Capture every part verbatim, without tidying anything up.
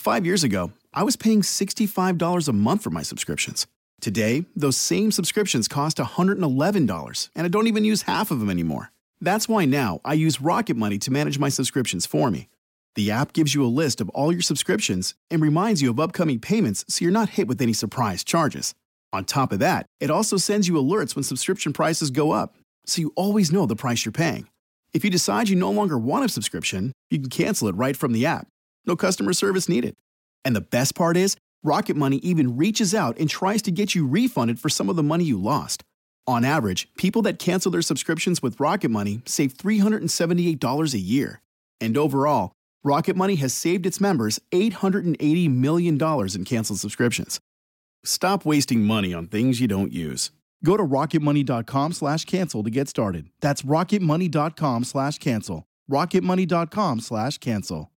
Five years ago, I was paying sixty-five dollars a month for my subscriptions. Today, those same subscriptions cost one hundred eleven dollars, and I don't even use half of them anymore. That's why now I use Rocket Money to manage my subscriptions for me. The app gives you a list of all your subscriptions and reminds you of upcoming payments so you're not hit with any surprise charges. On top of that, it also sends you alerts when subscription prices go up, so you always know the price you're paying. If you decide you no longer want a subscription, you can cancel it right from the app. No customer service needed. And the best part is, Rocket Money even reaches out and tries to get you refunded for some of the money you lost. On average, people that cancel their subscriptions with Rocket Money save three hundred seventy-eight dollars a year. And overall, Rocket Money has saved its members eight hundred eighty million dollars in canceled subscriptions. Stop wasting money on things you don't use. Go to rocketmoney.com slash cancel to get started. That's rocketmoney.com slash cancel. rocketmoney.com slash cancel.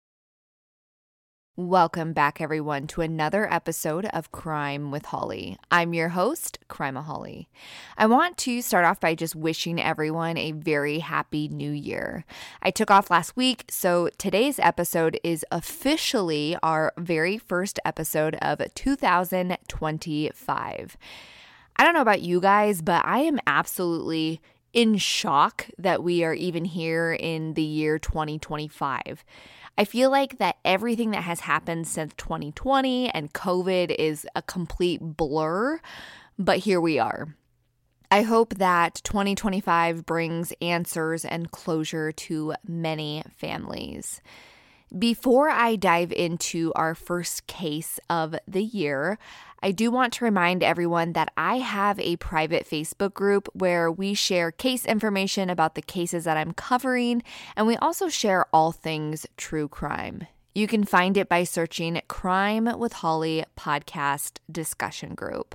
Welcome back, everyone, to another episode of Crime with Holly. I'm your host, Crimeaholic. I want to start off by just wishing everyone a very happy new year. I took off last week, so today's episode is officially our very first episode of two thousand twenty-five. I don't know about you guys, but I am absolutely in shock that we are even here in the year twenty twenty-five. I feel like that everything that has happened since twenty twenty and COVID is a complete blur, but here we are. I hope that twenty twenty-five brings answers and closure to many families. Before I dive into our first case of the year, I do want to remind everyone that I have a private Facebook group where we share case information about the cases that I'm covering, and we also share all things true crime. You can find it by searching Crime with Holly Podcast Discussion Group.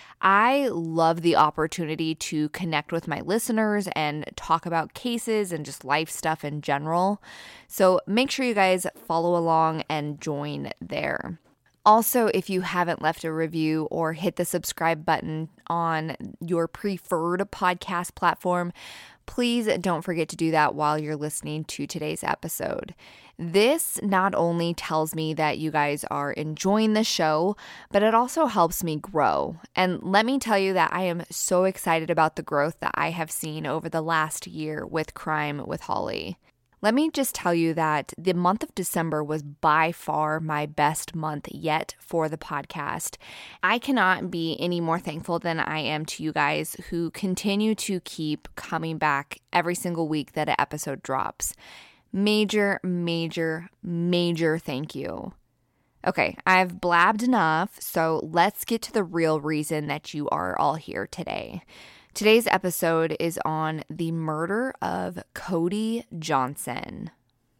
I love the opportunity to connect with my listeners and talk about cases and just life stuff in general. So make sure you guys follow along and join there. Also, if you haven't left a review or hit the subscribe button on your preferred podcast platform, please don't forget to do that while you're listening to today's episode. This not only tells me that you guys are enjoying the show, but it also helps me grow. And let me tell you that I am so excited about the growth that I have seen over the last year with Crime with Holly. Let me just tell you that the month of December was by far my best month yet for the podcast. I cannot be any more thankful than I am to you guys who continue to keep coming back every single week that an episode drops. Major, major, major thank you. Okay, I've blabbed enough, so let's get to the real reason that you are all here today. Today's episode is on the murder of Cody Johnson.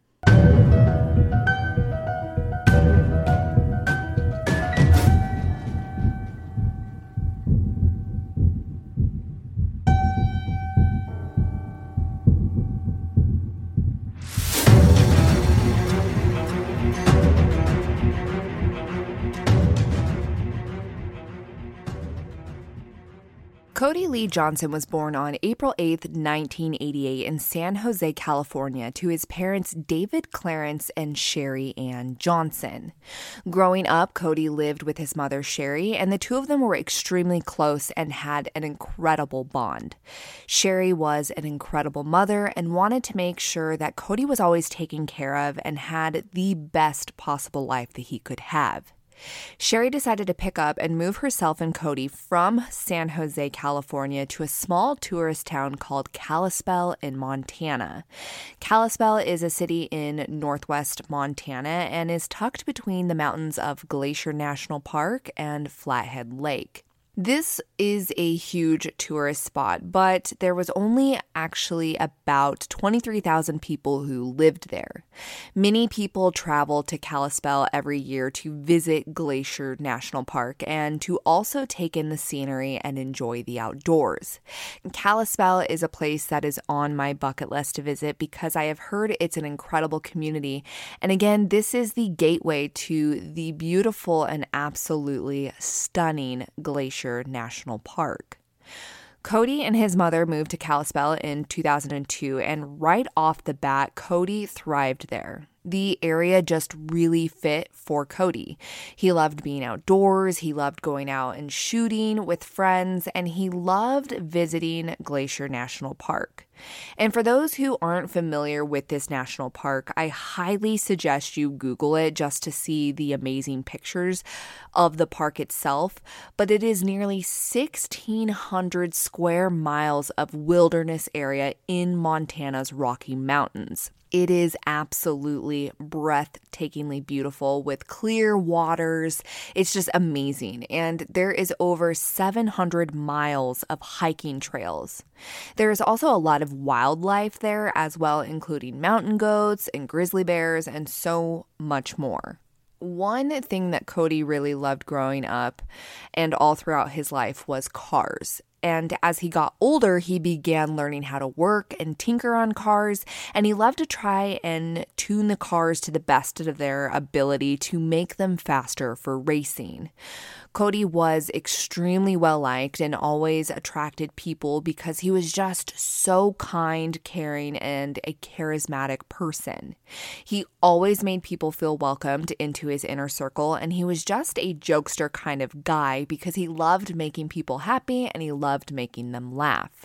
Cody Lee Johnson was born on April eighth, nineteen eighty-eight in San Jose, California, to his parents David Clarence and Sherry Ann Johnson. Growing up, Cody lived with his mother Sherry, and the two of them were extremely close and had an incredible bond. Sherry was an incredible mother and wanted to make sure that Cody was always taken care of and had the best possible life that he could have. Sherry decided to pick up and move herself and Cody from San Jose, California, to a small tourist town called Kalispell in Montana. Kalispell is a city in northwest Montana and is tucked between the mountains of Glacier National Park and Flathead Lake. This is a huge tourist spot, but there was only actually about twenty-three thousand people who lived there. Many people travel to Kalispell every year to visit Glacier National Park and to also take in the scenery and enjoy the outdoors. Kalispell is a place that is on my bucket list to visit because I have heard it's an incredible community. And again, this is the gateway to the beautiful and absolutely stunning Glacier National Park. Cody and his mother moved to Kalispell in two thousand two, and right off the bat, Cody thrived there. The area just really fit for Cody. He loved being outdoors, he loved going out and shooting with friends, and he loved visiting Glacier National Park. And for those who aren't familiar with this national park, I highly suggest you Google it just to see the amazing pictures of the park itself. But it is nearly sixteen hundred square miles of wilderness area in Montana's Rocky Mountains. It is absolutely breathtakingly beautiful with clear waters. It's just amazing. And there is over seven hundred miles of hiking trails. There is also a lot of wildlife there as well, including mountain goats and grizzly bears and so much more. One thing that Cody really loved growing up and all throughout his life was cars. And as he got older, he began learning how to work and tinker on cars, and he loved to try and tune the cars to the best of their ability to make them faster for racing. Cody was extremely well-liked and always attracted people because he was just so kind, caring, and a charismatic person. He always made people feel welcomed into his inner circle, and he was just a jokester kind of guy because he loved making people happy and he loved making them laugh.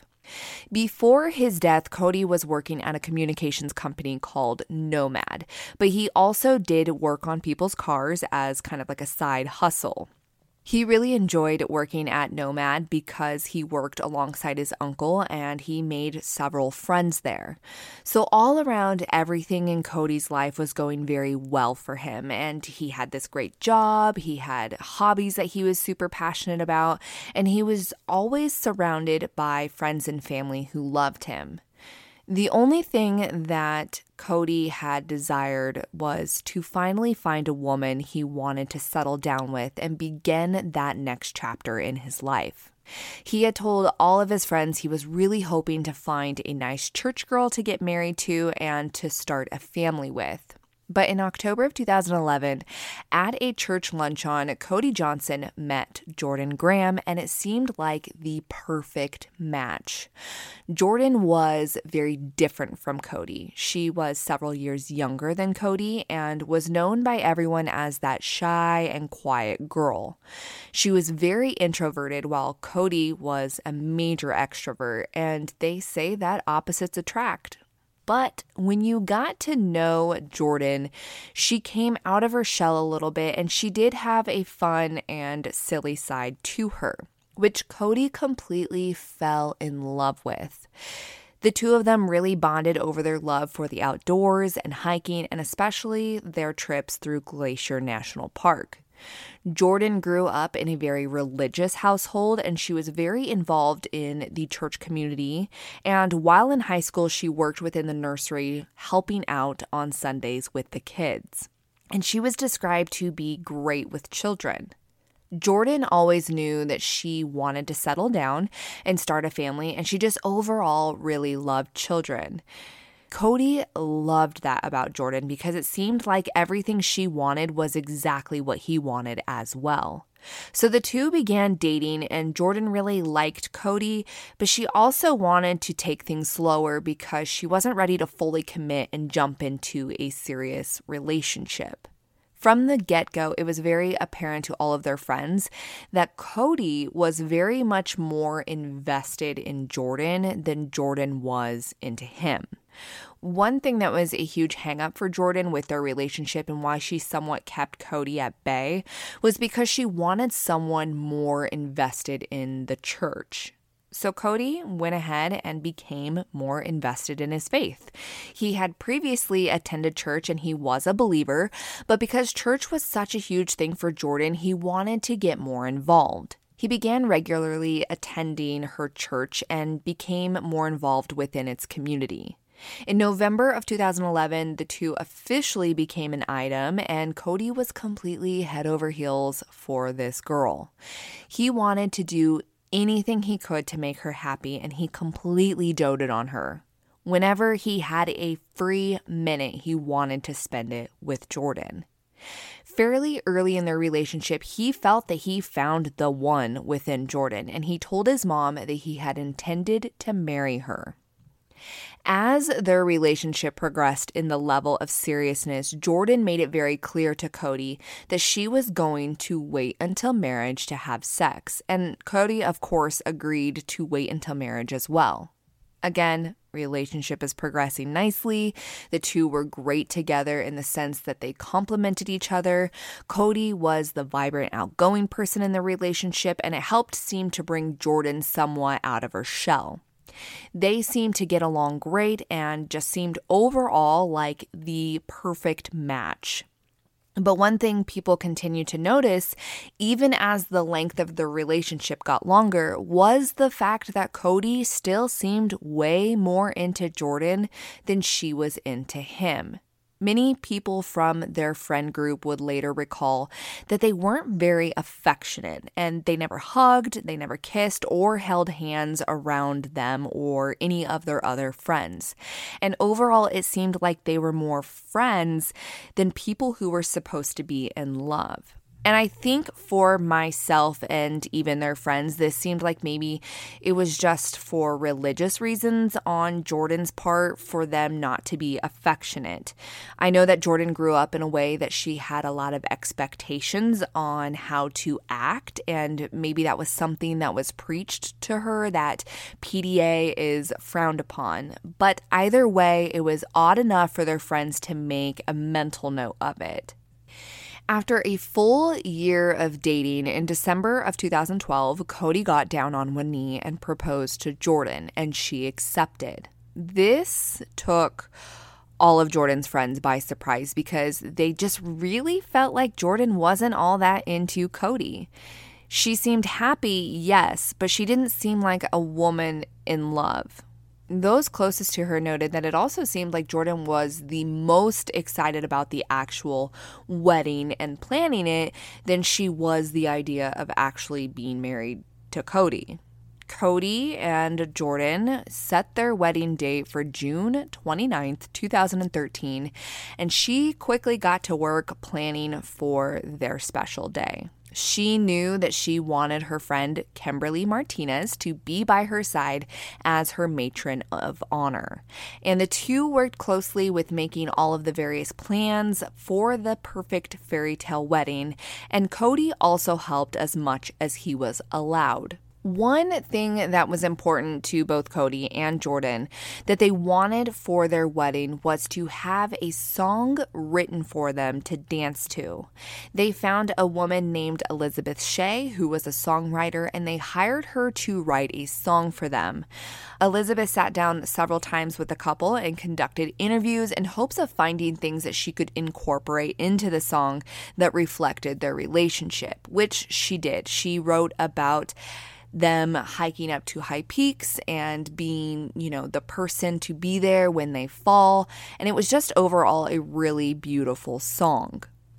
Before his death, Cody was working at a communications company called Nomad, but he also did work on people's cars as kind of like a side hustle. He really enjoyed working at Nomad because he worked alongside his uncle and he made several friends there. So all around, everything in Cody's life was going very well for him, and he had this great job, he had hobbies that he was super passionate about, and he was always surrounded by friends and family who loved him. The only thing that Cody had desired was to finally find a woman he wanted to settle down with and begin that next chapter in his life. He had told all of his friends he was really hoping to find a nice church girl to get married to and to start a family with. But in October of two thousand eleven, at a church luncheon, Cody Johnson met Jordan Graham, and it seemed like the perfect match. Jordan was very different from Cody. She was several years younger than Cody and was known by everyone as that shy and quiet girl. She was very introverted while Cody was a major extrovert, and they say that opposites attract. But when you got to know Jordan, she came out of her shell a little bit, and she did have a fun and silly side to her, which Cody completely fell in love with. The two of them really bonded over their love for the outdoors and hiking, and especially their trips through Glacier National Park. Jordan grew up in a very religious household, and she was very involved in the church community. And while in high school, she worked within the nursery, helping out on Sundays with the kids. And she was described to be great with children. Jordan always knew that she wanted to settle down and start a family, and she just overall really loved children. Cody loved that about Jordan because it seemed like everything she wanted was exactly what he wanted as well. So the two began dating, and Jordan really liked Cody, but she also wanted to take things slower because she wasn't ready to fully commit and jump into a serious relationship. From the get-go, it was very apparent to all of their friends that Cody was very much more invested in Jordan than Jordan was into him. One thing that was a huge hang-up for Jordan with their relationship and why she somewhat kept Cody at bay was because she wanted someone more invested in the church. So Cody went ahead and became more invested in his faith. He had previously attended church and he was a believer, but because church was such a huge thing for Jordan, he wanted to get more involved. He began regularly attending her church and became more involved within its community. In November of two thousand eleven, the two officially became an item, and Cody was completely head over heels for this girl. He wanted to do anything he could to make her happy, and he completely doted on her. Whenever he had a free minute, he wanted to spend it with Jordan. Fairly early in their relationship, he felt that he found the one within Jordan, and he told his mom that he had intended to marry her. As their relationship progressed in the level of seriousness, Jordan made it very clear to Cody that she was going to wait until marriage to have sex. And Cody, of course, agreed to wait until marriage as well. Again, relationship is progressing nicely. The two were great together in the sense that they complemented each other. Cody was the vibrant, outgoing person in the relationship, and it helped seem to bring Jordan somewhat out of her shell. They seemed to get along great and just seemed overall like the perfect match. But one thing people continued to notice, even as the length of the relationship got longer, was the fact that Cody still seemed way more into Jordan than she was into him. Many people from their friend group would later recall that they weren't very affectionate, and they never hugged, they never kissed or held hands around them or any of their other friends. And overall, it seemed like they were more friends than people who were supposed to be in love. And I think for myself and even their friends, this seemed like maybe it was just for religious reasons on Jordan's part for them not to be affectionate. I know that Jordan grew up in a way that she had a lot of expectations on how to act, and maybe that was something that was preached to her that P D A is frowned upon. But either way, it was odd enough for their friends to make a mental note of it. After a full year of dating, in December of two thousand twelve, Cody got down on one knee and proposed to Jordan, and she accepted. This took all of Jordan's friends by surprise because they just really felt like Jordan wasn't all that into Cody. She seemed happy, yes, but she didn't seem like a woman in love. Those closest to her noted that it also seemed like Jordan was the most excited about the actual wedding and planning it than she was the idea of actually being married to Cody. Cody and Jordan set their wedding date for June twenty-ninth, two thousand thirteen, and she quickly got to work planning for their special day. She knew that she wanted her friend Kimberly Martinez to be by her side as her matron of honor. And the two worked closely with making all of the various plans for the perfect fairy tale wedding, and Cody also helped as much as he was allowed. One thing that was important to both Cody and Jordan that they wanted for their wedding was to have a song written for them to dance to. They found a woman named Elizabeth Shea, who was a songwriter, and they hired her to write a song for them. Elizabeth sat down several times with the couple and conducted interviews in hopes of finding things that she could incorporate into the song that reflected their relationship, which she did. She wrote about them hiking up to high peaks and being, you know, the person to be there when they fall. And it was just overall a really beautiful song.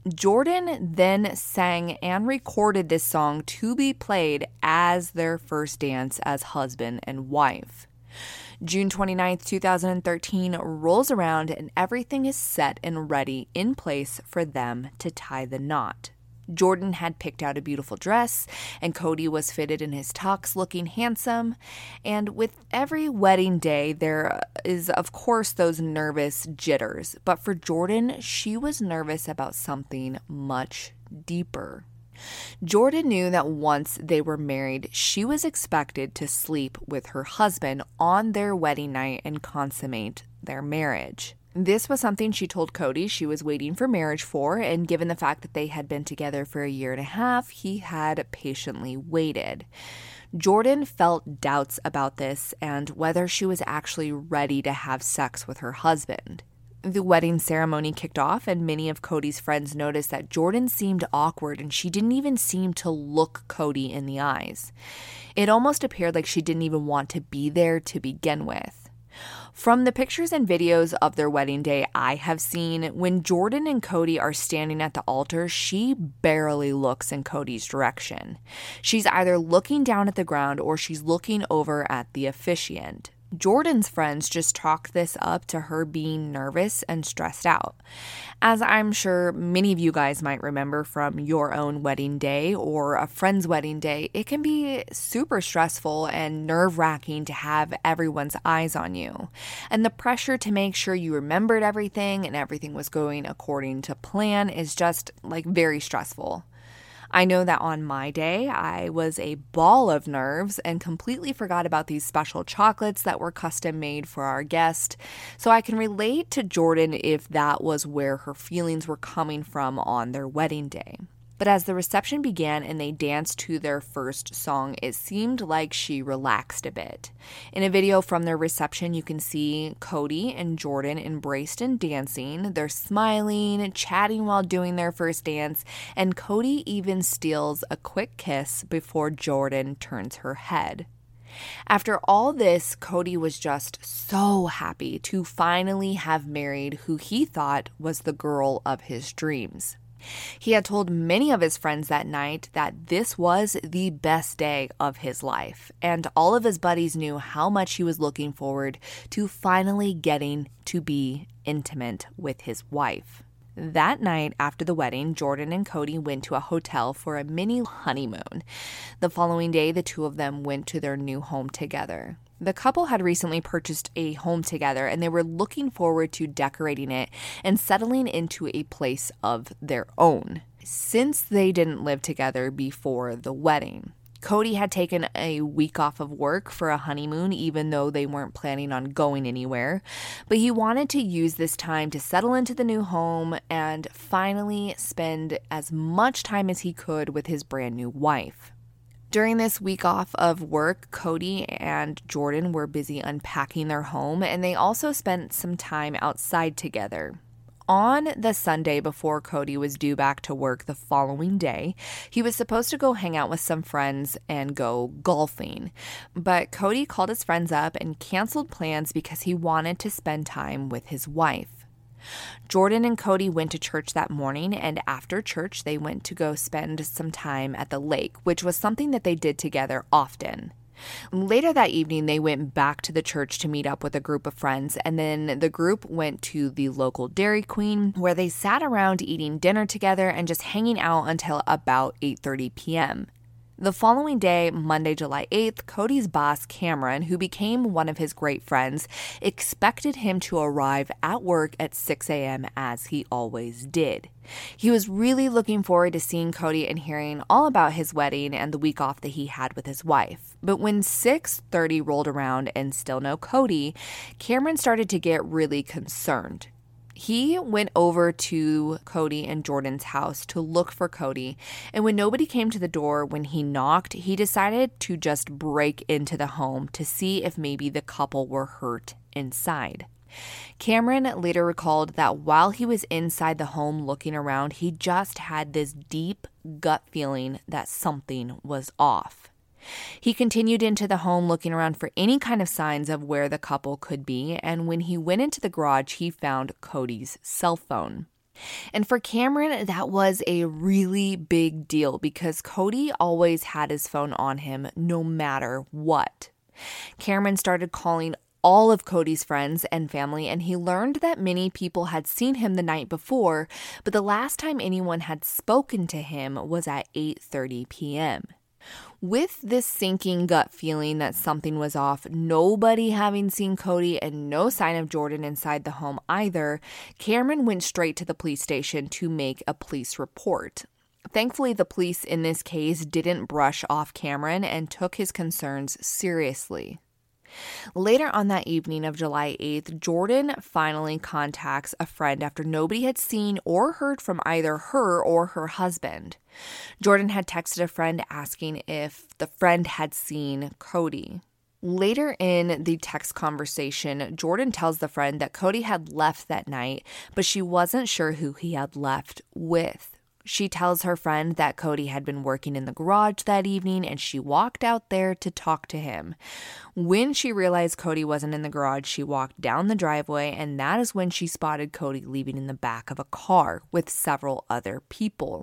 Jordan then sang and recorded this song to be played as their first dance as husband and wife. June twenty-ninth, two thousand thirteen rolls around and everything is set and ready in place for them to tie the knot. Jordan had picked out a beautiful dress, and Cody was fitted in his tux, looking handsome. And with every wedding day, there is, of course, those nervous jitters. But for Jordan, she was nervous about something much deeper. Jordan knew that once they were married, she was expected to sleep with her husband on their wedding night and consummate their marriage. This was something she told Cody she was waiting for marriage for, and given the fact that they had been together for a year and a half, he had patiently waited. Jordan felt doubts about this and whether she was actually ready to have sex with her husband. The wedding ceremony kicked off, and many of Cody's friends noticed that Jordan seemed awkward and she didn't even seem to look Cody in the eyes. It almost appeared like she didn't even want to be there to begin with. From the pictures and videos of their wedding day I have seen, when Jordan and Cody are standing at the altar, she barely looks in Cody's direction. She's either looking down at the ground or she's looking over at the officiant. Jordan's friends just chalked this up to her being nervous and stressed out. As I'm sure many of you guys might remember from your own wedding day or a friend's wedding day, it can be super stressful and nerve-wracking to have everyone's eyes on you. And the pressure to make sure you remembered everything and everything was going according to plan is just like very stressful. I know that on my day, I was a ball of nerves and completely forgot about these special chocolates that were custom made for our guest. So I can relate to Jordan if that was where her feelings were coming from on their wedding day. But as the reception began and they danced to their first song, it seemed like she relaxed a bit. In a video from their reception, you can see Cody and Jordan embraced and dancing. They're smiling, chatting while doing their first dance, and Cody even steals a quick kiss before Jordan turns her head. After all this, Cody was just so happy to finally have married who he thought was the girl of his dreams. He had told many of his friends that night that this was the best day of his life, and all of his buddies knew how much he was looking forward to finally getting to be intimate with his wife. That night after the wedding, Jordan and Cody went to a hotel for a mini honeymoon. The following day, the two of them went to their new home together. The couple had recently purchased a home together, and they were looking forward to decorating it and settling into a place of their own, since they didn't live together before the wedding. Cody had taken a week off of work for a honeymoon, even though they weren't planning on going anywhere. But he wanted to use this time to settle into the new home and finally spend as much time as he could with his brand new wife. During this week off of work, Cody and Jordan were busy unpacking their home, and they also spent some time outside together. On the Sunday before Cody was due back to work the following day, he was supposed to go hang out with some friends and go golfing. But Cody called his friends up and canceled plans because he wanted to spend time with his wife. Jordan and Cody went to church that morning, and after church, they went to go spend some time at the lake, which was something that they did together often. Later that evening, they went back to the church to meet up with a group of friends, and then the group went to the local Dairy Queen, where they sat around eating dinner together and just hanging out until about eight thirty p.m. The following day, Monday, July eighth, Cody's boss, Cameron, who became one of his great friends, expected him to arrive at work at six a.m. as he always did. He was really looking forward to seeing Cody and hearing all about his wedding and the week off that he had with his wife. But when six thirty rolled around and still no Cody, Cameron started to get really concerned. He went over to Cody and Jordan's house to look for Cody, and when nobody came to the door when he knocked, he decided to just break into the home to see if maybe the couple were hurt inside. Cameron later recalled that while he was inside the home looking around, he just had this deep gut feeling that something was off. He continued into the home looking around for any kind of signs of where the couple could be, and when he went into the garage, he found Cody's cell phone. And for Cameron, that was a really big deal because Cody always had his phone on him no matter what. Cameron started calling all of Cody's friends and family, and he learned that many people had seen him the night before, but the last time anyone had spoken to him was at eight thirty p.m. With this sinking gut feeling that something was off, nobody having seen Cody and no sign of Jordan inside the home either, Cameron went straight to the police station to make a police report. Thankfully, the police in this case didn't brush off Cameron and took his concerns seriously. Later on that evening of July eighth, Jordan finally contacts a friend after nobody had seen or heard from either her or her husband. Jordan had texted a friend asking if the friend had seen Cody. Later in the text conversation, Jordan tells the friend that Cody had left that night, but she wasn't sure who he had left with. She tells her friend that Cody had been working in the garage that evening and she walked out there to talk to him. When she realized Cody wasn't in the garage, she walked down the driveway, and that is when she spotted Cody leaving in the back of a car with several other people.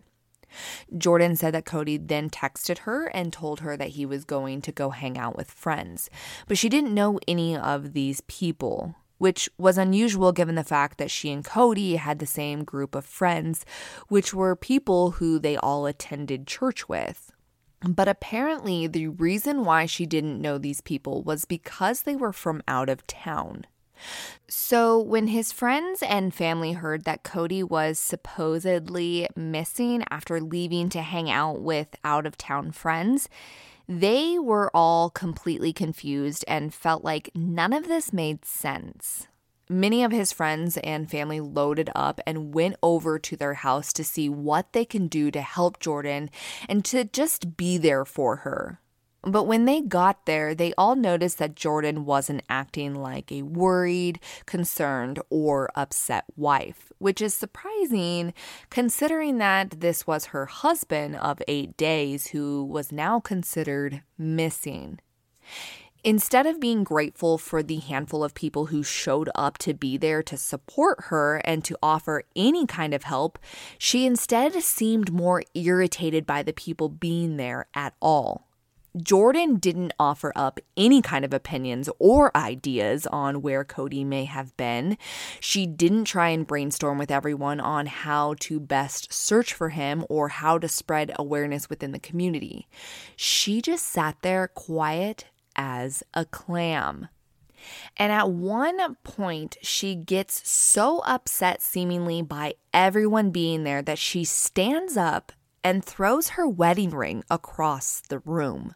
Jordan said that Cody then texted her and told her that he was going to go hang out with friends, but she didn't know any of these people, which was unusual given the fact that she and Cody had the same group of friends, which were people who they all attended church with. But apparently the reason why she didn't know these people was because they were from out of town. So when his friends and family heard that Cody was supposedly missing after leaving to hang out with out-of-town friends, they were all completely confused and felt like none of this made sense. Many of his friends and family loaded up and went over to their house to see what they can do to help Jordan and to just be there for her. But when they got there, they all noticed that Jordan wasn't acting like a worried, concerned, or upset wife, which is surprising considering that this was her husband of eight days who was now considered missing. Instead of being grateful for the handful of people who showed up to be there to support her and to offer any kind of help, she instead seemed more irritated by the people being there at all. Jordan didn't offer up any kind of opinions or ideas on where Cody may have been. She didn't try and brainstorm with everyone on how to best search for him or how to spread awareness within the community. She just sat there quiet as a clam. And at one point, she gets so upset seemingly by everyone being there that she stands up and throws her wedding ring across the room.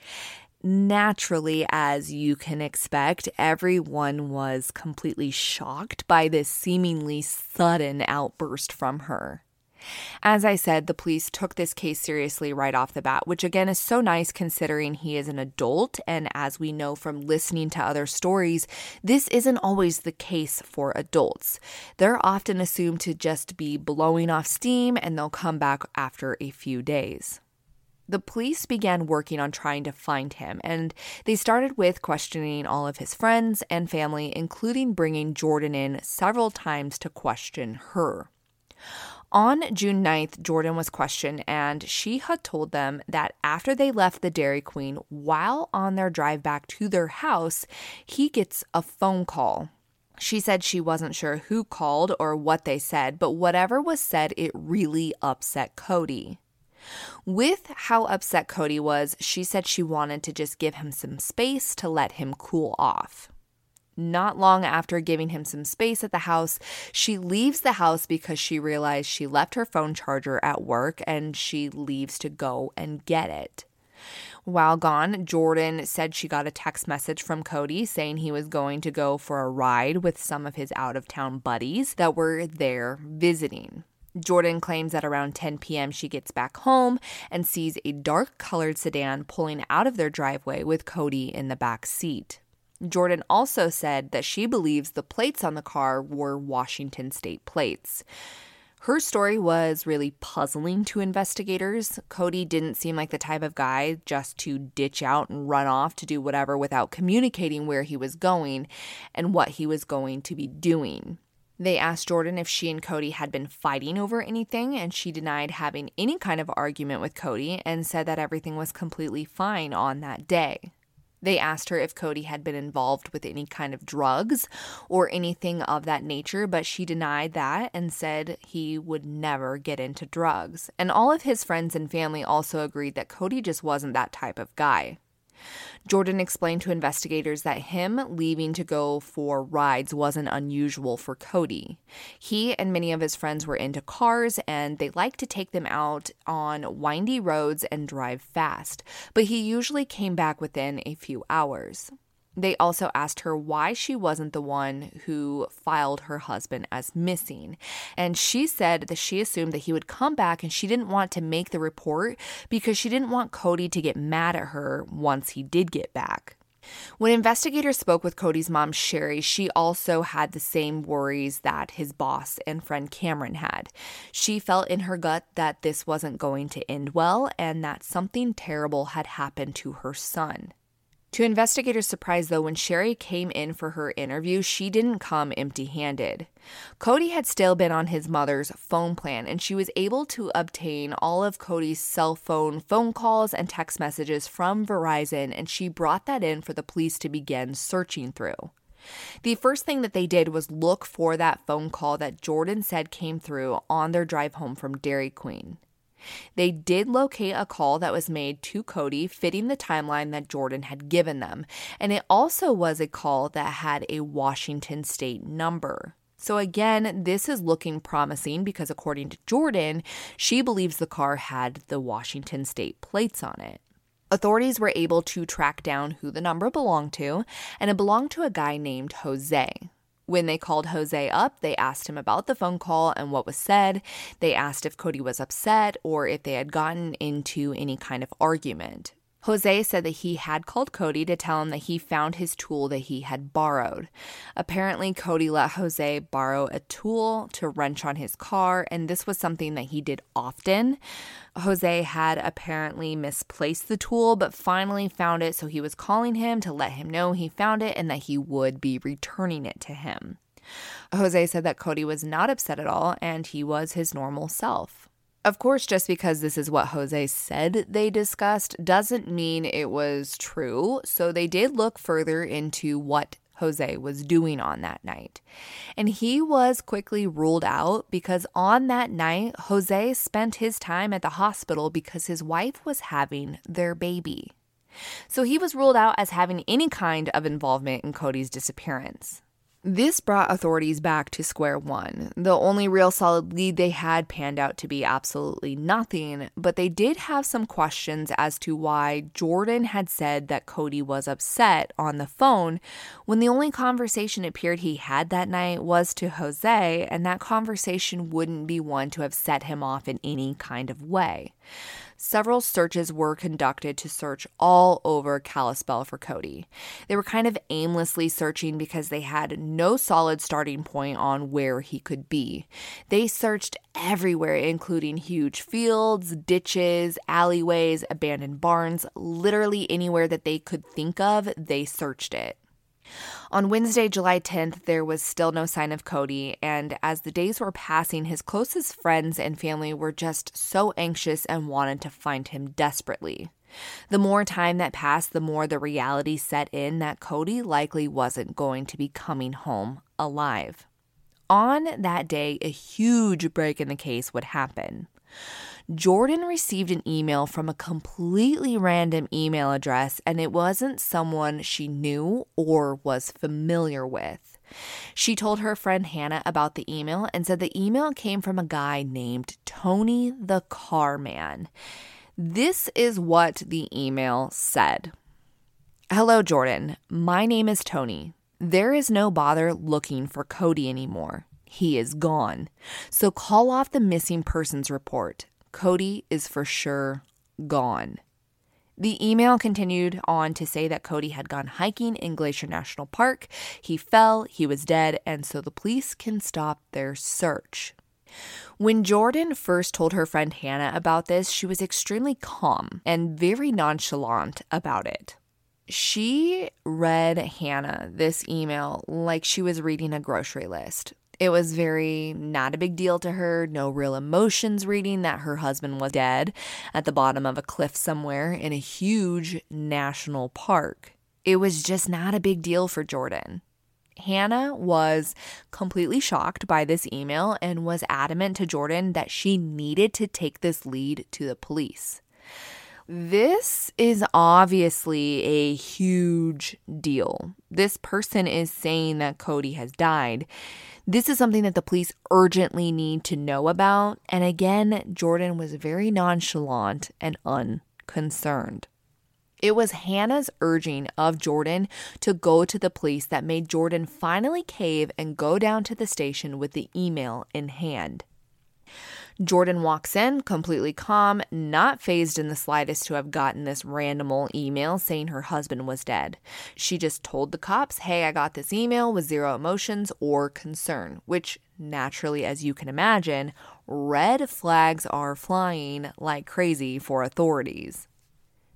Naturally, as you can expect, everyone was completely shocked by this seemingly sudden outburst from her. As I said, the police took this case seriously right off the bat, which again is so nice considering he is an adult, and as we know from listening to other stories, this isn't always the case for adults. They're often assumed to just be blowing off steam and they'll come back after a few days. The police began working on trying to find him, and they started with questioning all of his friends and family, including bringing Jordan in several times to question her. On June ninth, Jordan was questioned, and she had told them that after they left the Dairy Queen, while on their drive back to their house, he gets a phone call. She said she wasn't sure who called or what they said, but whatever was said, it really upset Cody. With how upset Cody was, she said she wanted to just give him some space to let him cool off. Not long after giving him some space at the house, she leaves the house because she realized she left her phone charger at work and she leaves to go and get it. While gone, Jordan said she got a text message from Cody saying he was going to go for a ride with some of his out-of-town buddies that were there visiting. Jordan claims that around ten p.m. she gets back home and sees a dark-colored sedan pulling out of their driveway with Cody in the back seat. Jordan also said that she believes the plates on the car were Washington state plates. Her story was really puzzling to investigators. Cody didn't seem like the type of guy just to ditch out and run off to do whatever without communicating where he was going and what he was going to be doing. They asked Jordan if she and Cody had been fighting over anything, and she denied having any kind of argument with Cody and said that everything was completely fine on that day. They asked her if Cody had been involved with any kind of drugs or anything of that nature, but she denied that and said he would never get into drugs. And all of his friends and family also agreed that Cody just wasn't that type of guy. Jordan explained to investigators that him leaving to go for rides wasn't unusual for Cody. He and many of his friends were into cars and they liked to take them out on windy roads and drive fast, but he usually came back within a few hours. They also asked her why she wasn't the one who filed her husband as missing. And she said that she assumed that he would come back and she didn't want to make the report because she didn't want Cody to get mad at her once he did get back. When investigators spoke with Cody's mom, Sherry, she also had the same worries that his boss and friend Cameron had. She felt in her gut that this wasn't going to end well and that something terrible had happened to her son. To investigators' surprise, though, when Sherry came in for her interview, she didn't come empty-handed. Cody had still been on his mother's phone plan, and she was able to obtain all of Cody's cell phone phone calls and text messages from Verizon, and she brought that in for the police to begin searching through. The first thing that they did was look for that phone call that Jordan said came through on their drive home from Dairy Queen. They did locate a call that was made to Cody fitting the timeline that Jordan had given them, and it also was a call that had a Washington state number. So again, this is looking promising because according to Jordan, she believes the car had the Washington state plates on it. Authorities were able to track down who the number belonged to, and it belonged to a guy named Jose. When they called Jose up, they asked him about the phone call and what was said. They asked if Cody was upset or if they had gotten into any kind of argument. Jose said that he had called Cody to tell him that he found his tool that he had borrowed. Apparently, Cody let Jose borrow a tool to wrench on his car, and this was something that he did often. Jose had apparently misplaced the tool, but finally found it, so he was calling him to let him know he found it and that he would be returning it to him. Jose said that Cody was not upset at all, and he was his normal self. Of course, just because this is what Jose said they discussed doesn't mean it was true, so they did look further into what Jose was doing on that night. And he was quickly ruled out because on that night, Jose spent his time at the hospital because his wife was having their baby. So he was ruled out as having any kind of involvement in Cody's disappearance. This brought authorities back to square one. The only real solid lead they had panned out to be absolutely nothing, but they did have some questions as to why Jordan had said that Cody was upset on the phone when the only conversation it appeared he had that night was to Jose, and that conversation wouldn't be one to have set him off in any kind of way. Several searches were conducted to search all over Kalispell for Cody. They were kind of aimlessly searching because they had no solid starting point on where he could be. They searched everywhere, including huge fields, ditches, alleyways, abandoned barns, literally anywhere that they could think of, they searched it. On Wednesday, July tenth, there was still no sign of Cody, and as the days were passing, his closest friends and family were just so anxious and wanted to find him desperately. The more time that passed, the more the reality set in that Cody likely wasn't going to be coming home alive. On that day, a huge break in the case would happen. Jordan received an email from a completely random email address, and it wasn't someone she knew or was familiar with. She told her friend Hannah about the email and said the email came from a guy named Tony the Car Man. This is what the email said. "Hello, Jordan. My name is Tony. There is no bother looking for Cody anymore. He is gone. So call off the missing persons report. Cody is for sure gone." The email continued on to say that Cody had gone hiking in Glacier National Park. He fell, he was dead, and so the police can stop their search. When Jordan first told her friend Hannah about this, she was extremely calm and very nonchalant about it. She read Hannah this email like she was reading a grocery list. It was very not a big deal to her, no real emotions reading that her husband was dead at the bottom of a cliff somewhere in a huge national park. It was just not a big deal for Jordan. Hannah was completely shocked by this email and was adamant to Jordan that she needed to take this lead to the police. This is obviously a huge deal. This person is saying that Cody has died. This is something that the police urgently need to know about. And again, Jordan was very nonchalant and unconcerned. It was Hannah's urging of Jordan to go to the police that made Jordan finally cave and go down to the station with the email in hand. Jordan walks in, completely calm, not fazed in the slightest to have gotten this random old email saying her husband was dead. She just told the cops, "Hey, I got this email," with zero emotions or concern, which naturally, as you can imagine, red flags are flying like crazy for authorities.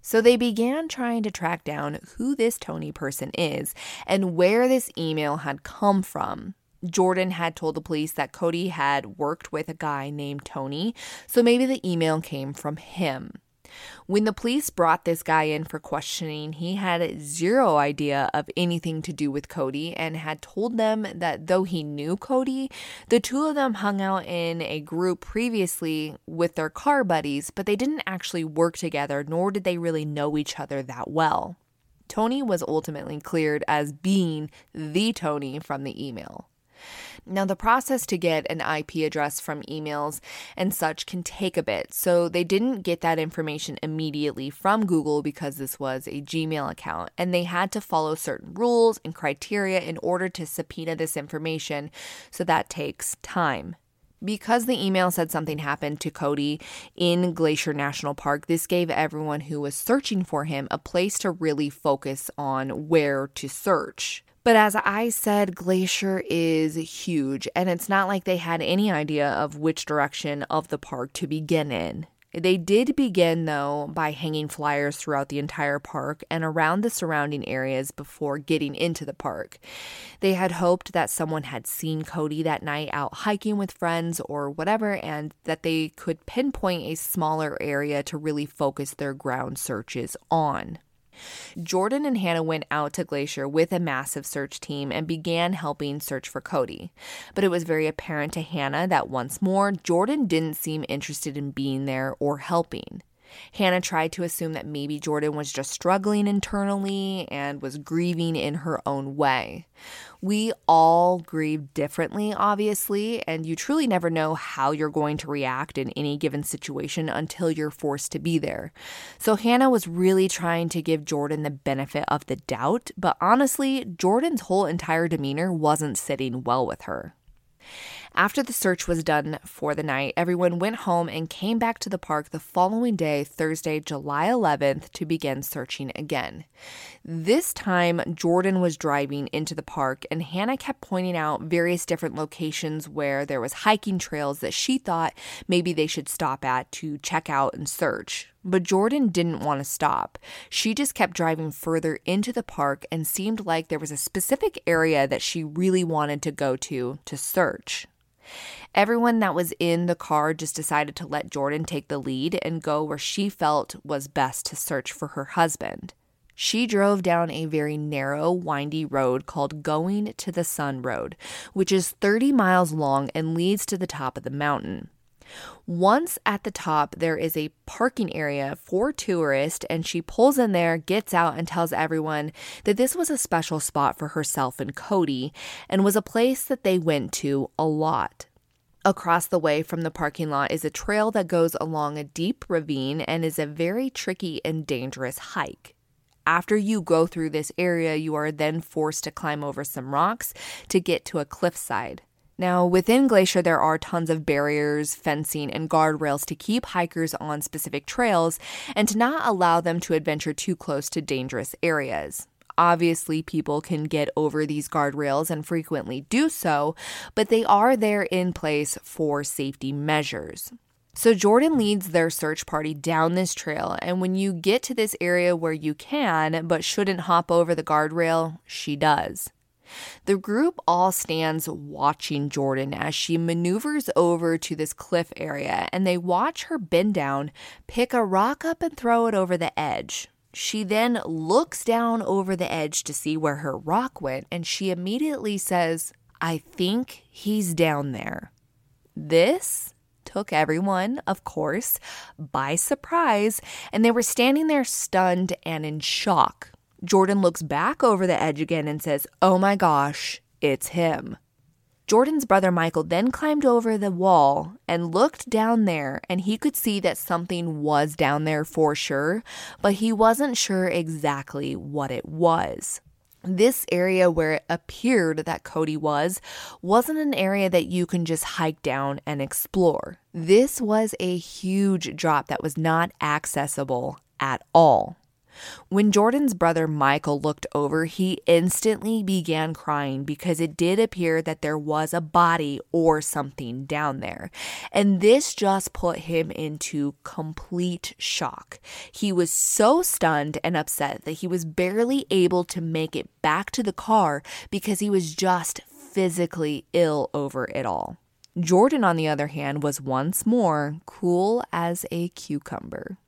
So they began trying to track down who this Tony person is and where this email had come from. Jordan had told the police that Cody had worked with a guy named Tony, so maybe the email came from him. When the police brought this guy in for questioning, he had zero idea of anything to do with Cody and had told them that though he knew Cody, the two of them hung out in a group previously with their car buddies, but they didn't actually work together, nor did they really know each other that well. Tony was ultimately cleared as being the Tony from the email. Now, the process to get an I P address from emails and such can take a bit, so they didn't get that information immediately from Google because this was a Gmail account, and they had to follow certain rules and criteria in order to subpoena this information, so that takes time. Because the email said something happened to Cody in Glacier National Park, this gave everyone who was searching for him a place to really focus on where to search. But as I said, Glacier is huge, and it's not like they had any idea of which direction of the park to begin in. They did begin, though, by hanging flyers throughout the entire park and around the surrounding areas before getting into the park. They had hoped that someone had seen Cody that night out hiking with friends or whatever, and that they could pinpoint a smaller area to really focus their ground searches on. Jordan and Hannah went out to Glacier with a massive search team and began helping search for Cody. But it was very apparent to Hannah that once more, Jordan didn't seem interested in being there or helping. Hannah tried to assume that maybe Jordan was just struggling internally and was grieving in her own way. We all grieve differently, obviously, and you truly never know how you're going to react in any given situation until you're forced to be there. So Hannah was really trying to give Jordan the benefit of the doubt, but honestly, Jordan's whole entire demeanor wasn't sitting well with her. After the search was done for the night, everyone went home and came back to the park the following day, Thursday, July eleventh, to begin searching again. This time, Jordan was driving into the park, and Hannah kept pointing out various different locations where there was hiking trails that she thought maybe they should stop at to check out and search. But Jordan didn't want to stop. She just kept driving further into the park and seemed like there was a specific area that she really wanted to go to to search. Everyone that was in the car just decided to let Jordan take the lead and go where she felt was best to search for her husband. She drove down a very narrow, windy road called Going to the Sun Road, which is thirty miles long and leads to the top of the mountain. Once at the top, there is a parking area for tourists, and she pulls in there, gets out, and tells everyone that this was a special spot for herself and Cody, and was a place that they went to a lot. Across the way from the parking lot is a trail that goes along a deep ravine and is a very tricky and dangerous hike. After you go through this area, you are then forced to climb over some rocks to get to a cliffside. Now, within Glacier, there are tons of barriers, fencing, and guardrails to keep hikers on specific trails and to not allow them to adventure too close to dangerous areas. Obviously, people can get over these guardrails and frequently do so, but they are there in place for safety measures. So Jordan leads their search party down this trail, and when you get to this area where you can but shouldn't hop over the guardrail, she does. The group all stands watching Jordan as she maneuvers over to this cliff area, and they watch her bend down, pick a rock up, and throw it over the edge. She then looks down over the edge to see where her rock went, and she immediately says, "I think he's down there." This took everyone, of course, by surprise, and they were standing there stunned and in shock. Jordan looks back over the edge again and says, "Oh my gosh, it's him." Jordan's brother Michael then climbed over the wall and looked down there, and he could see that something was down there for sure, but he wasn't sure exactly what it was. This area where it appeared that Cody was, wasn't an area that you can just hike down and explore. This was a huge drop that was not accessible at all. When Jordan's brother Michael looked over, he instantly began crying because it did appear that there was a body or something down there. And this just put him into complete shock. He was so stunned and upset that he was barely able to make it back to the car because he was just physically ill over it all. Jordan, on the other hand, was once more cool as a cucumber.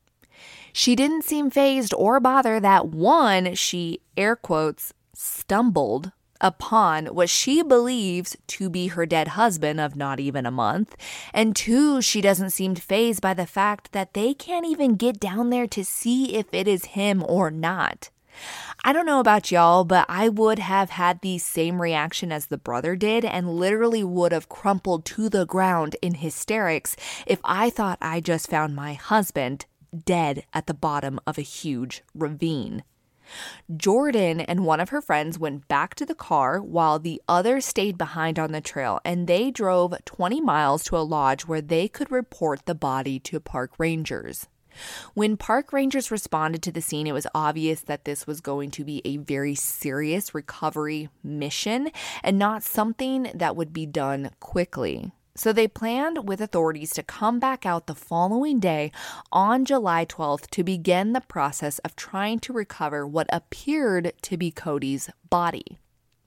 She didn't seem fazed or bothered that, one, she, air quotes, stumbled upon what she believes to be her dead husband of not even a month, and two, she doesn't seem fazed by the fact that they can't even get down there to see if it is him or not. I don't know about y'all, but I would have had the same reaction as the brother did and literally would have crumpled to the ground in hysterics if I thought I just found my husband dead at the bottom of a huge ravine. Jordan and one of her friends went back to the car while the other stayed behind on the trail, and they drove twenty miles to a lodge where they could report the body to park rangers. When park rangers responded to the scene, it was obvious that this was going to be a very serious recovery mission and not something that would be done quickly. So they planned with authorities to come back out the following day on July twelfth to begin the process of trying to recover what appeared to be Cody's body.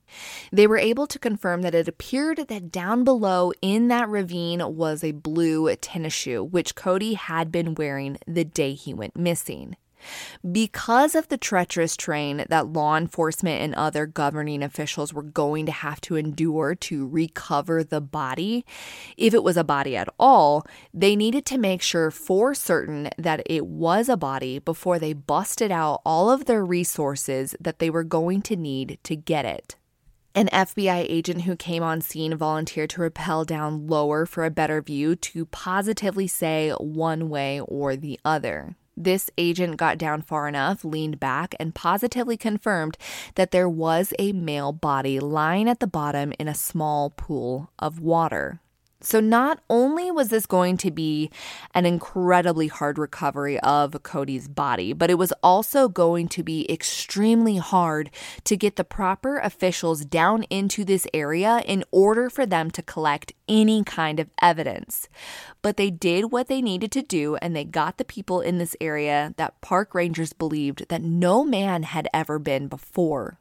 They were able to confirm that it appeared that down below in that ravine was a blue tennis shoe, which Cody had been wearing the day he went missing. Because of the treacherous terrain that law enforcement and other governing officials were going to have to endure to recover the body, if it was a body at all, they needed to make sure for certain that it was a body before they busted out all of their resources that they were going to need to get it. An F B I agent who came on scene volunteered to rappel down lower for a better view to positively say one way or the other. This agent got down far enough, leaned back, and positively confirmed that there was a male body lying at the bottom in a small pool of water. So not only was this going to be an incredibly hard recovery of Cody's body, but it was also going to be extremely hard to get the proper officials down into this area in order for them to collect any kind of evidence. But they did what they needed to do, and they got the people in this area that park rangers believed that no man had ever been before.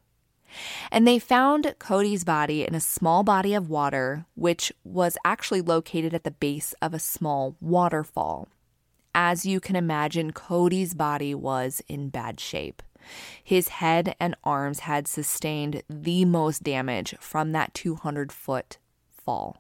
And they found Cody's body in a small body of water, which was actually located at the base of a small waterfall. As you can imagine, Cody's body was in bad shape. His head and arms had sustained the most damage from that two hundred foot fall.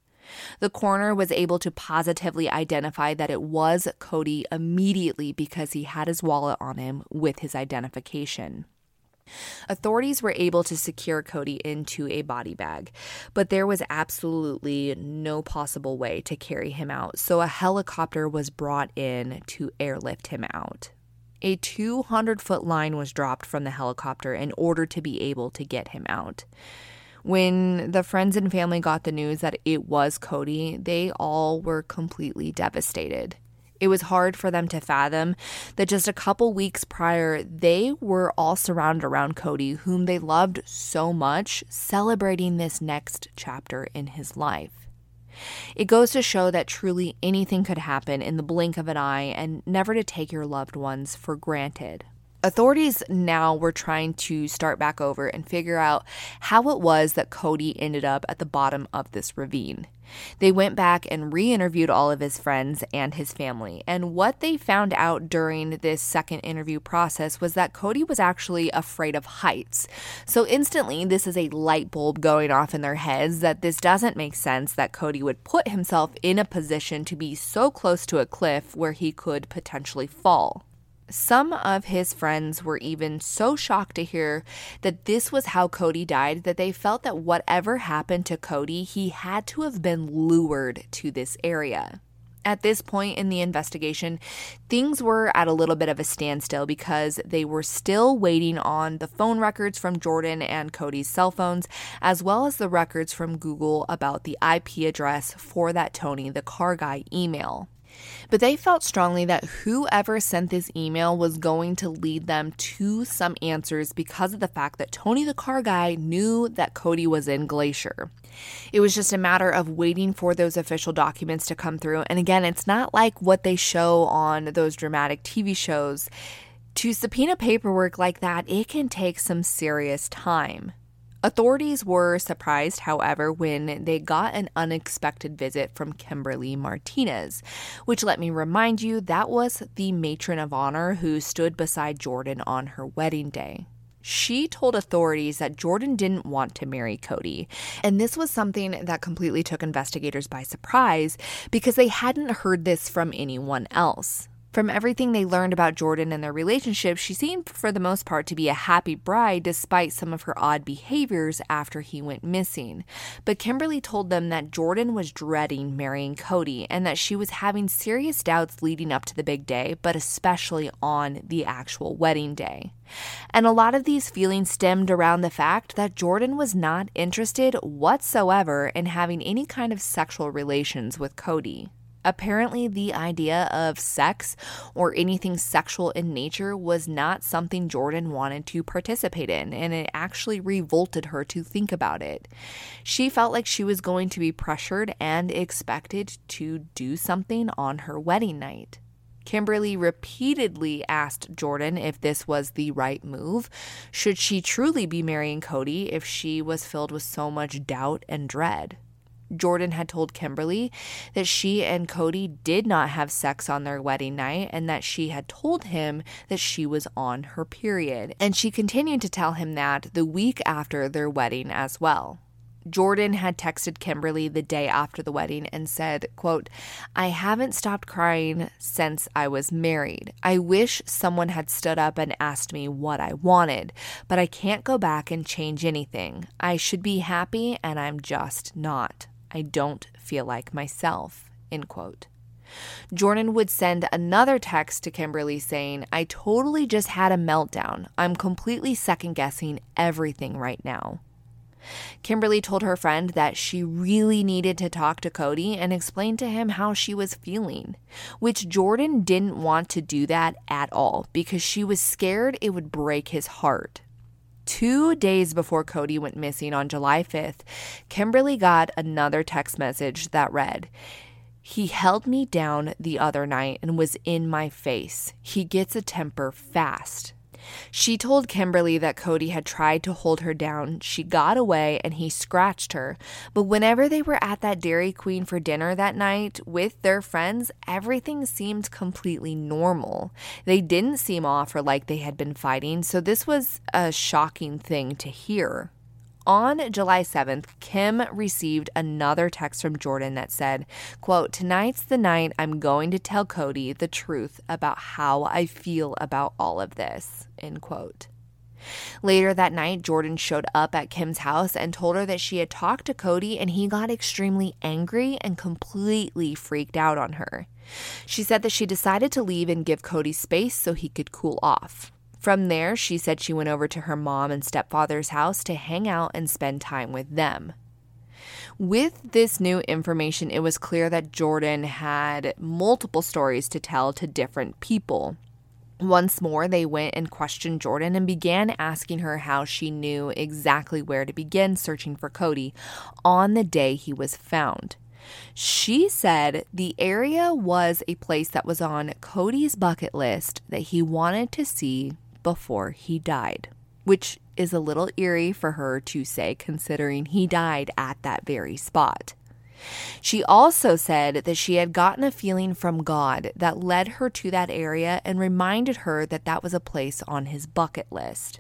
The coroner was able to positively identify that it was Cody immediately because he had his wallet on him with his identification. Authorities were able to secure Cody into a body bag, but there was absolutely no possible way to carry him out, so a helicopter was brought in to airlift him out. A two hundred foot line was dropped from the helicopter in order to be able to get him out. When the friends and family got the news that it was Cody, they all were completely devastated. It was hard for them to fathom that just a couple weeks prior, they were all surrounded around Cody, whom they loved so much, celebrating this next chapter in his life. It goes to show that truly anything could happen in the blink of an eye and never to take your loved ones for granted. Authorities now were trying to start back over and figure out how it was that Cody ended up at the bottom of this ravine. They went back and re-interviewed all of his friends and his family, and what they found out during this second interview process was that Cody was actually afraid of heights. So instantly, this is a light bulb going off in their heads that this doesn't make sense that Cody would put himself in a position to be so close to a cliff where he could potentially fall. Some of his friends were even so shocked to hear that this was how Cody died that they felt that whatever happened to Cody, he had to have been lured to this area. At this point in the investigation, things were at a little bit of a standstill because they were still waiting on the phone records from Jordan and Cody's cell phones, as well as the records from Google about the I P address for that Tony the Car Guy email. But they felt strongly that whoever sent this email was going to lead them to some answers because of the fact that Tony the car guy knew that Cody was in Glacier. It was just a matter of waiting for those official documents to come through. And again, it's not like what they show on those dramatic T V shows. To subpoena paperwork like that, it can take some serious time. Authorities were surprised, however, when they got an unexpected visit from Kimberly Martinez, which, let me remind you, that was the matron of honor who stood beside Jordan on her wedding day. She told authorities that Jordan didn't want to marry Cody, and this was something that completely took investigators by surprise because they hadn't heard this from anyone else. From everything they learned about Jordan and their relationship, she seemed for the most part to be a happy bride despite some of her odd behaviors after he went missing. But Kimberly told them that Jordan was dreading marrying Cody and that she was having serious doubts leading up to the big day, but especially on the actual wedding day. And a lot of these feelings stemmed around the fact that Jordan was not interested whatsoever in having any kind of sexual relations with Cody. Apparently, the idea of sex or anything sexual in nature was not something Jordan wanted to participate in, and it actually revolted her to think about it. She felt like she was going to be pressured and expected to do something on her wedding night. Kimberly repeatedly asked Jordan if this was the right move. Should she truly be marrying Cody if she was filled with so much doubt and dread? Jordan had told Kimberly that she and Cody did not have sex on their wedding night and that she had told him that she was on her period. And she continued to tell him that the week after their wedding as well. Jordan had texted Kimberly the day after the wedding and said, quote, "I haven't stopped crying since I was married. I wish someone had stood up and asked me what I wanted, but I can't go back and change anything. I should be happy and I'm just not. I don't feel like myself," end quote. Jordan would send another text to Kimberly saying, "I totally just had a meltdown. I'm completely second-guessing everything right now." Kimberly told her friend that she really needed to talk to Cody and explain to him how she was feeling, which Jordan didn't want to do that at all because she was scared it would break his heart. Two days before Cody went missing on July fifth, Kimberly got another text message that read, "He held me down the other night and was in my face. He gets a temper fast." She told Kimberly that Cody had tried to hold her down. She got away and he scratched her. But whenever they were at that Dairy Queen for dinner that night with their friends, everything seemed completely normal. They didn't seem off or like they had been fighting, so this was a shocking thing to hear. On July seventh, Kim received another text from Jordan that said, quote, "Tonight's the night I'm going to tell Cody the truth about how I feel about all of this," end quote. Later that night, Jordan showed up at Kim's house and told her that she had talked to Cody and he got extremely angry and completely freaked out on her. She said that she decided to leave and give Cody space so he could cool off. From there, she said she went over to her mom and stepfather's house to hang out and spend time with them. With this new information, it was clear that Jordan had multiple stories to tell to different people. Once more, they went and questioned Jordan and began asking her how she knew exactly where to begin searching for Cody on the day he was found. She said the area was a place that was on Cody's bucket list that he wanted to see before he died, which is a little eerie for her to say considering he died at that very spot. She also said that she had gotten a feeling from God that led her to that area and reminded her that that was a place on his bucket list.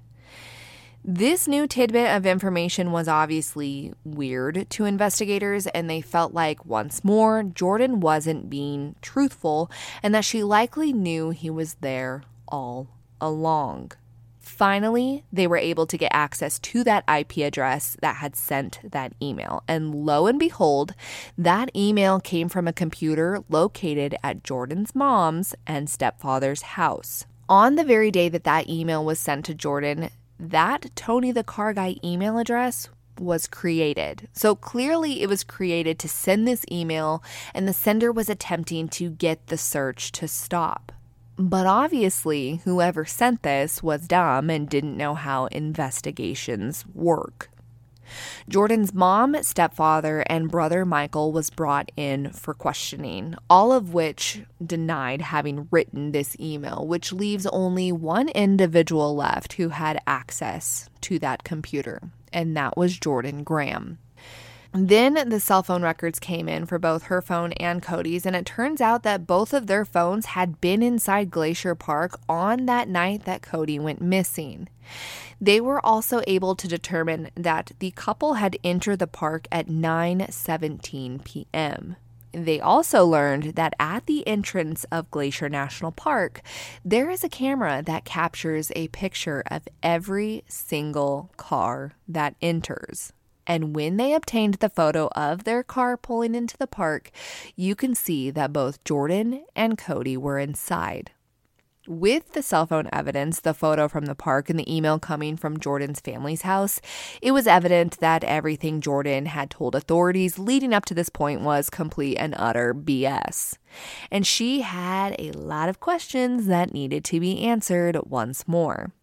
This new tidbit of information was obviously weird to investigators, and they felt like, once more, Jordan wasn't being truthful and that she likely knew he was there all along. Finally, they were able to get access to that I P address that had sent that email. And lo and behold, that email came from a computer located at Jordan's mom's and stepfather's house. On the very day that that email was sent to Jordan, that Tony the car guy email address was created. So clearly it was created to send this email, and the sender was attempting to get the search to stop. But obviously, whoever sent this was dumb and didn't know how investigations work. Jordan's mom, stepfather, and brother Michael was brought in for questioning, all of which denied having written this email, which leaves only one individual left who had access to that computer, and that was Jordan Graham. Then the cell phone records came in for both her phone and Cody's, and it turns out that both of their phones had been inside Glacier Park on that night that Cody went missing. They were also able to determine that the couple had entered the park at nine seventeen p.m. They also learned that at the entrance of Glacier National Park, there is a camera that captures a picture of every single car that enters. And when they obtained the photo of their car pulling into the park, you can see that both Jordan and Cody were inside. With the cell phone evidence, the photo from the park, and the email coming from Jordan's family's house, it was evident that everything Jordan had told authorities leading up to this point was complete and utter B S. And she had a lot of questions that needed to be answered once more.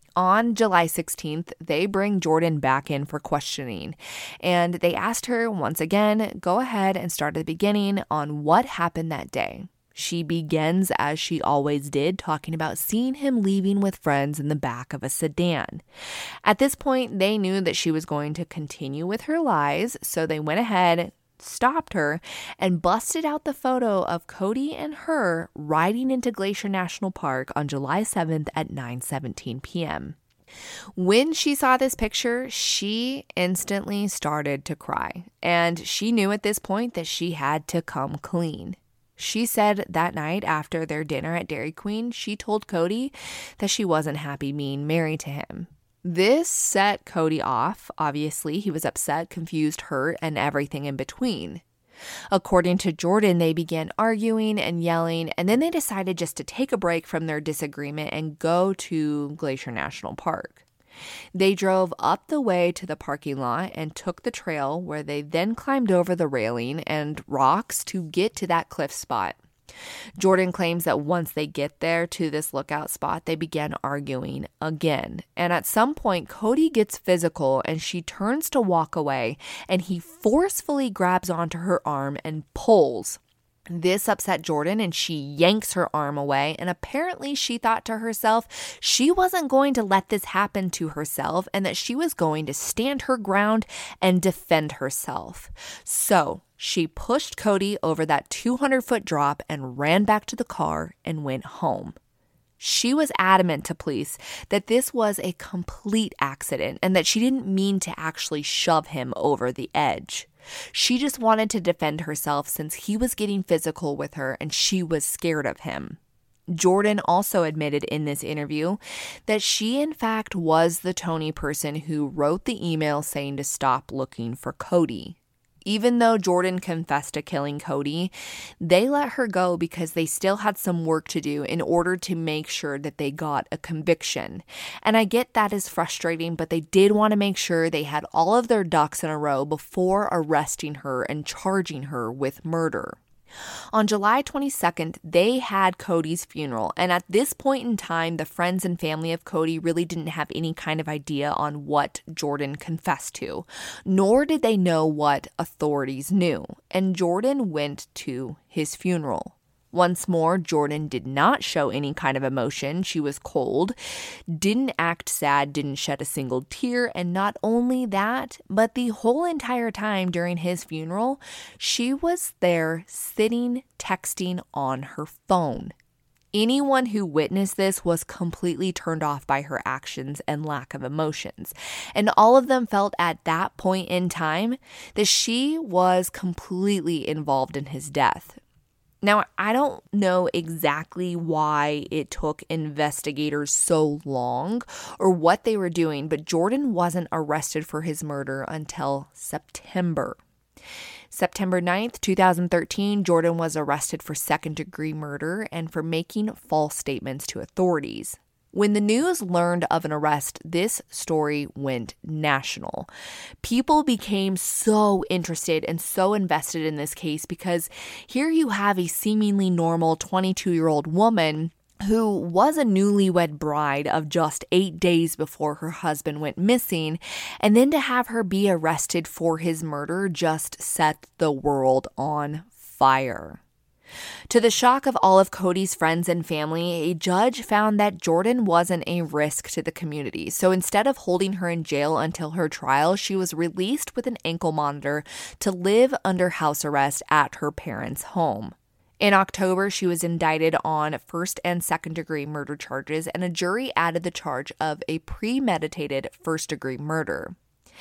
On July sixteenth, they bring Jordan back in for questioning, and they asked her once again, go ahead and start at the beginning on what happened that day. She begins, as she always did, talking about seeing him leaving with friends in the back of a sedan. At this point, they knew that she was going to continue with her lies, so they went ahead, stopped her, and busted out the photo of Cody and her riding into Glacier National Park on July seventh at nine seventeen p.m. When she saw this picture, she instantly started to cry, and she knew at this point that she had to come clean. She said that night after their dinner at Dairy Queen, she told Cody that she wasn't happy being married to him. This set Cody off. Obviously, he was upset, confused, hurt, and everything in between. According to Jordan, they began arguing and yelling, and then they decided just to take a break from their disagreement and go to Glacier National Park. They drove up the way to the parking lot and took the trail, where they then climbed over the railing and rocks to get to that cliff spot. Jordan claims that once they get there to this lookout spot, they began arguing again. And at some point, Cody gets physical and she turns to walk away, and he forcefully grabs onto her arm and pulls. This upset Jordan, and she yanks her arm away, and apparently she thought to herself she wasn't going to let this happen to herself, and that she was going to stand her ground and defend herself. So she pushed Cody over that two hundred foot drop and ran back to the car and went home. She was adamant to police that this was a complete accident and that she didn't mean to actually shove him over the edge. She just wanted to defend herself since he was getting physical with her and she was scared of him. Jordan also admitted in this interview that she, in fact, was the Tony person who wrote the email saying to stop looking for Cody. Even though Jordan confessed to killing Cody, they let her go because they still had some work to do in order to make sure that they got a conviction. And I get that is frustrating, but they did want to make sure they had all of their ducks in a row before arresting her and charging her with murder. On July twenty-second, they had Cody's funeral, and at this point in time, the friends and family of Cody really didn't have any kind of idea on what Jordan confessed to, nor did they know what authorities knew, and Jordan went to his funeral. Once more, Jordan did not show any kind of emotion. She was cold, didn't act sad, didn't shed a single tear, and not only that, but the whole entire time during his funeral, she was there sitting, texting on her phone. Anyone who witnessed this was completely turned off by her actions and lack of emotions, and all of them felt at that point in time that she was completely involved in his death. Now, I don't know exactly why it took investigators so long or what they were doing, but Jordan wasn't arrested for his murder until September. September ninth, twenty thirteen, Jordan was arrested for second-degree murder and for making false statements to authorities. When the news learned of an arrest, this story went national. People became so interested and so invested in this case because here you have a seemingly normal twenty-two-year-old woman who was a newlywed bride of just eight days before her husband went missing, and then to have her be arrested for his murder just set the world on fire. To the shock of all of Cody's friends and family, a judge found that Jordan wasn't a risk to the community. So instead of holding her in jail until her trial, she was released with an ankle monitor to live under house arrest at her parents' home. In October, she was indicted on first and second degree murder charges, and a jury added the charge of a premeditated first degree murder.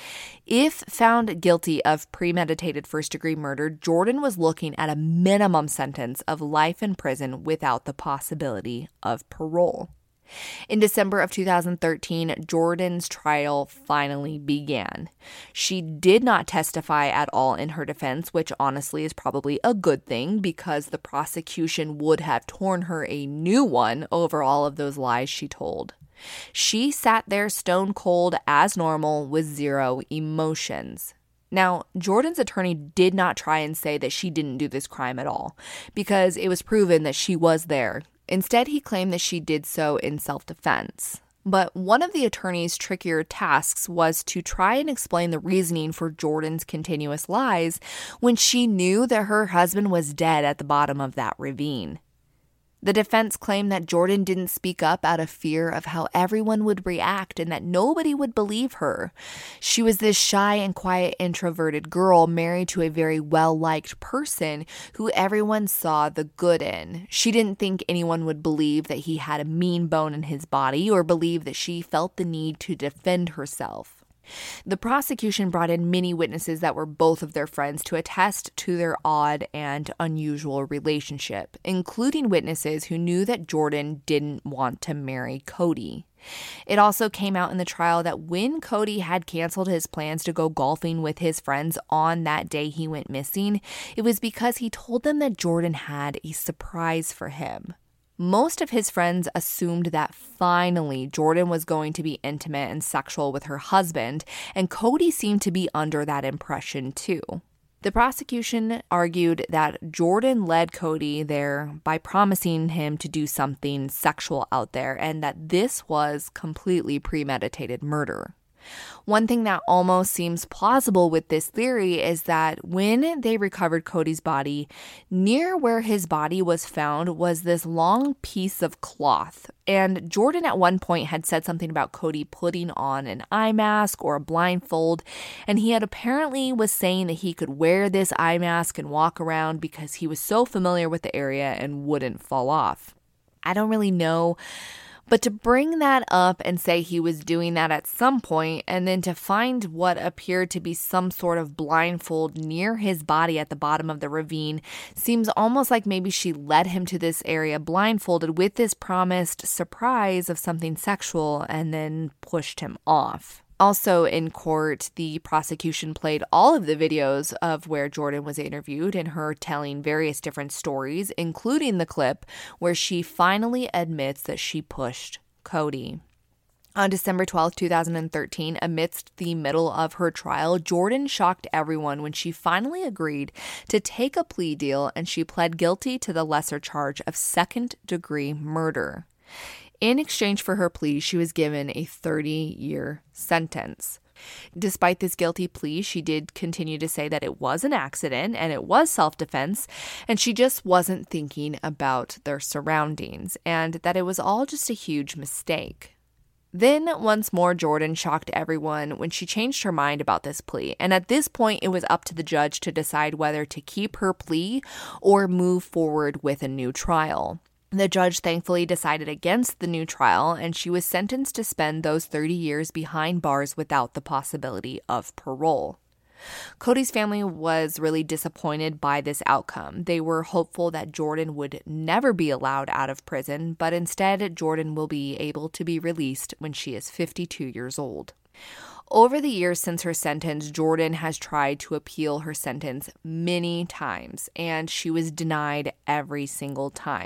If found guilty of premeditated first-degree murder, Jordan was looking at a minimum sentence of life in prison without the possibility of parole. In December of two thousand thirteen, Jordan's trial finally began. She did not testify at all in her defense, which honestly is probably a good thing because the prosecution would have torn her a new one over all of those lies she told. She sat there stone cold as normal with zero emotions. Now, Jordan's attorney did not try and say that she didn't do this crime at all, because it was proven that she was there. Instead, he claimed that she did so in self-defense. But one of the attorney's trickier tasks was to try and explain the reasoning for Jordan's continuous lies when she knew that her husband was dead at the bottom of that ravine. The defense claimed that Jordan didn't speak up out of fear of how everyone would react and that nobody would believe her. She was this shy and quiet introverted girl married to a very well-liked person who everyone saw the good in. She didn't think anyone would believe that he had a mean bone in his body or believe that she felt the need to defend herself. The prosecution brought in many witnesses that were both of their friends to attest to their odd and unusual relationship, including witnesses who knew that Jordan didn't want to marry Cody. It also came out in the trial that when Cody had canceled his plans to go golfing with his friends on that day he went missing, it was because he told them that Jordan had a surprise for him. Most of his friends assumed that finally Jordan was going to be intimate and sexual with her husband, and Cody seemed to be under that impression too. The prosecution argued that Jordan led Cody there by promising him to do something sexual out there, and that this was completely premeditated murder. One thing that almost seems plausible with this theory is that when they recovered Cody's body, near where his body was found was this long piece of cloth. And Jordan at one point had said something about Cody putting on an eye mask or a blindfold, and he had apparently was saying that he could wear this eye mask and walk around because he was so familiar with the area and wouldn't fall off. I don't really know. But to bring that up and say he was doing that at some point, and then to find what appeared to be some sort of blindfold near his body at the bottom of the ravine seems almost like maybe she led him to this area blindfolded with this promised surprise of something sexual and then pushed him off. Also in court, the prosecution played all of the videos of where Jordan was interviewed and her telling various different stories, including the clip where she finally admits that she pushed Cody. On December twelfth, twenty thirteen, amidst the middle of her trial, Jordan shocked everyone when she finally agreed to take a plea deal and she pled guilty to the lesser charge of second-degree murder. In exchange for her plea, she was given a thirty-year sentence. Despite this guilty plea, she did continue to say that it was an accident and it was self-defense, and she just wasn't thinking about their surroundings, and that it was all just a huge mistake. Then, once more, Jordan shocked everyone when she changed her mind about this plea, and at this point, it was up to the judge to decide whether to keep her plea or move forward with a new trial. The judge thankfully decided against the new trial, and she was sentenced to spend those thirty years behind bars without the possibility of parole. Cody's family was really disappointed by this outcome. They were hopeful that Jordan would never be allowed out of prison, but instead, Jordan will be able to be released when she is fifty-two years old. Over the years since her sentence, Jordan has tried to appeal her sentence many times, and she was denied every single time.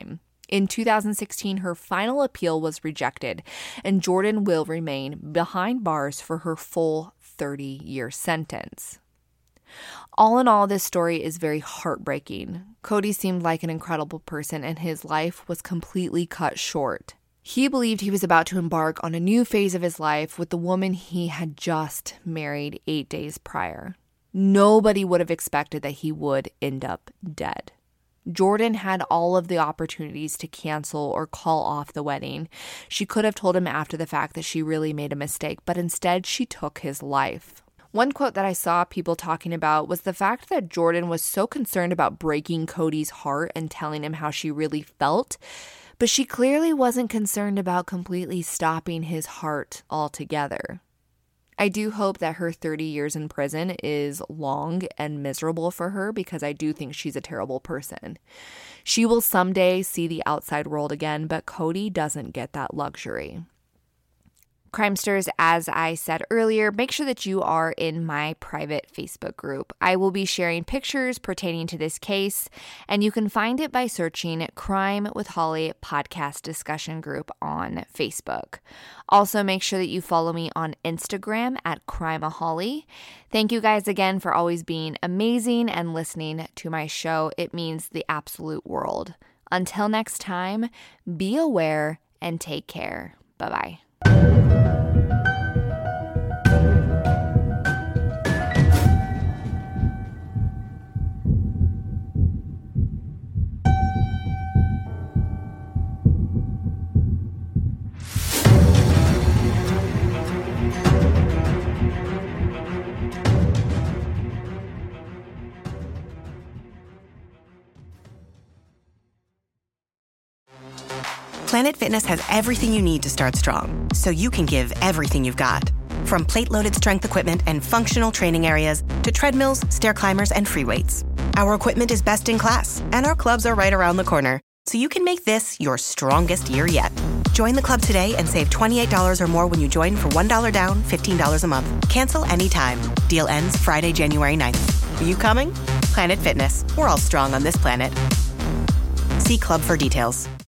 In two thousand sixteen, her final appeal was rejected, and Jordan will remain behind bars for her full thirty-year sentence. All in all, this story is very heartbreaking. Cody seemed like an incredible person, and his life was completely cut short. He believed he was about to embark on a new phase of his life with the woman he had just married eight days prior. Nobody would have expected that he would end up dead. Jordan had all of the opportunities to cancel or call off the wedding. She could have told him after the fact that she really made a mistake, but instead she took his life. One quote that I saw people talking about was the fact that Jordan was so concerned about breaking Cody's heart and telling him how she really felt, but she clearly wasn't concerned about completely stopping his heart altogether. I do hope that her thirty years in prison is long and miserable for her, because I do think she's a terrible person. She will someday see the outside world again, but Cody doesn't get that luxury. Crimesters, as I said earlier, make sure that you are in my private Facebook group. I will be sharing pictures pertaining to this case, and you can find it by searching Crime with Holly Podcast Discussion Group on Facebook. Also, make sure that you follow me on Instagram at Crimeaholic. Thank you guys again for always being amazing and listening to my show. It means the absolute world. Until next time, be aware and take care. Bye-bye. Planet Fitness has everything you need to start strong, so you can give everything you've got. From plate-loaded strength equipment and functional training areas to treadmills, stair climbers, and free weights. Our equipment is best in class, and our clubs are right around the corner, so you can make this your strongest year yet. Join the club today and save twenty-eight dollars or more when you join for one dollar down, fifteen dollars a month. Cancel anytime. Deal ends Friday, January ninth. Are you coming? Planet Fitness. We're all strong on this planet. See club for details.